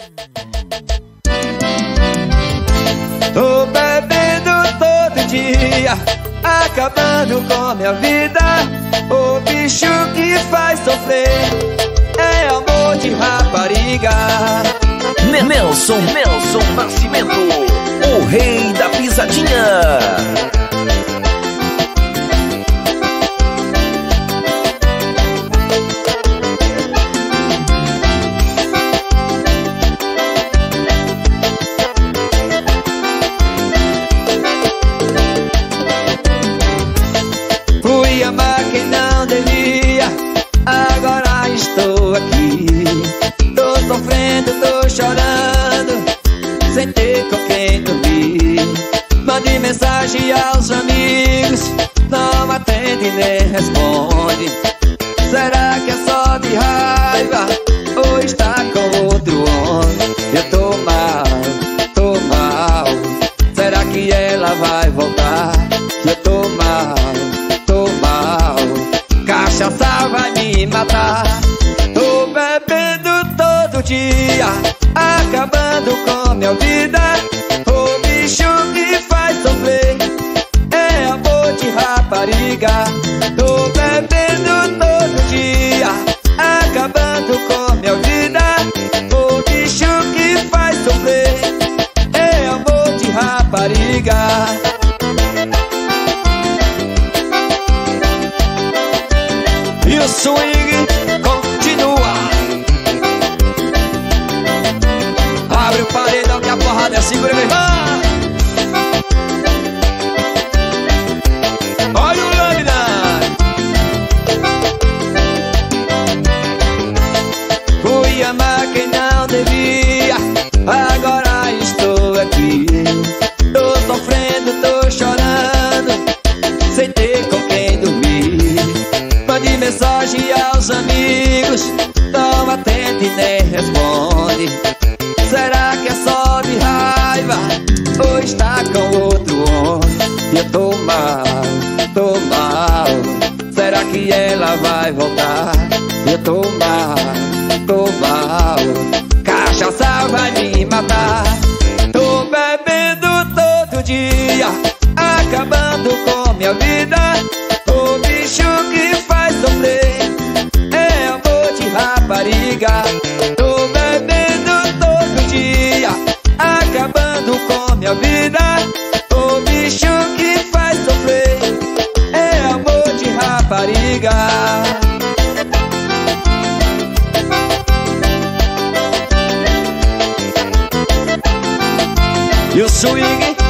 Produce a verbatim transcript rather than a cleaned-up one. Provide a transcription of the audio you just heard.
Tô bebendo todo dia, acabando com minha vida. O bicho que faz sofrer é amor de rapariga. Nelson, Nelson Nascimento, o rei da pisadinha. Fui amar quem não devia, agora estou aqui. Tô sofrendo, tô chorando, sem ter com quem dormir. Mande mensagem aos amigos, não atende nem responde. Será que é só de raiva ou está com outro homem? Eu tô mal, tô mal, será que ela vai voltar? Eu tô mal, tô mal, cachaça vai me matar. Tô bebendo todo dia, acabando com minha vida. O bicho que faz sofrer é amor de rapariga. Tô bebendo todo dia, acabando com minha vida. O bicho que faz sofrer é amor de rapariga. E o swing continua. Abre o paredão que a porrada é segura, meu irmão. Olha o lâmina. Fui amar quem não devia, agora estou aqui. Tô sofrendo, tô chorando, sem ter com quem dormir. Mande mensagem aos amigos, não atende nem responde. Será que é só de raiva ou está com outro homem? Eu tô mal, tô mal, será que ela vai voltar? Eu tô mal, tô mal, cachaça vai me matar. Tô bebendo todo dia, acabando com minha vida. O bicho que faz sofrer é amor de rapariga. Tô bebendo todo dia, acabando com minha vida. O bicho que faz sofrer é amor de rapariga. E o swing